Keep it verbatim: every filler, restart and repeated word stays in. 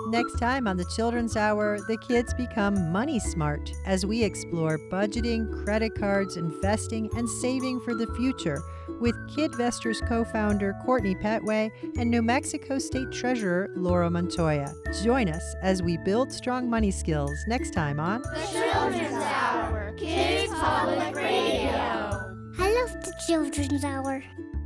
Next time on the Children's Hour, the kids become money smart as we explore budgeting, credit cards, investing, and saving for the future with KidVestors co-founder Courtney Petway and New Mexico State Treasurer Laura Montoya. Join us as we build strong money skills next time on The Children's Hour, Kids Public Radio. I love the Children's Hour.